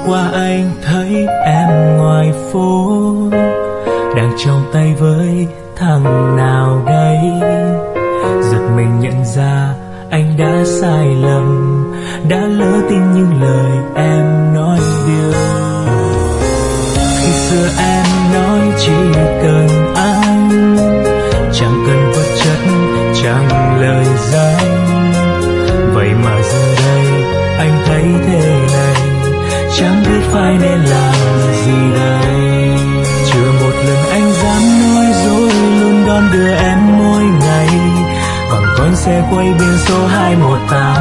qua anh thấy em ngoài phố, đang trong tay với thằng nào đây. Giật mình nhận ra anh đã sai lầm, đã lỡ tin những lời em nói điều. Khi xưa em nói chỉ cần anh, chẳng cần vật chất, chẳng lời danh. Vậy mà giờ đây anh thấy thế này, chẳng biết phải nên làm gì đây. Chưa một lần anh dám nói dối, luôn đón đưa em mỗi ngày bằng con xe quay biển số 218.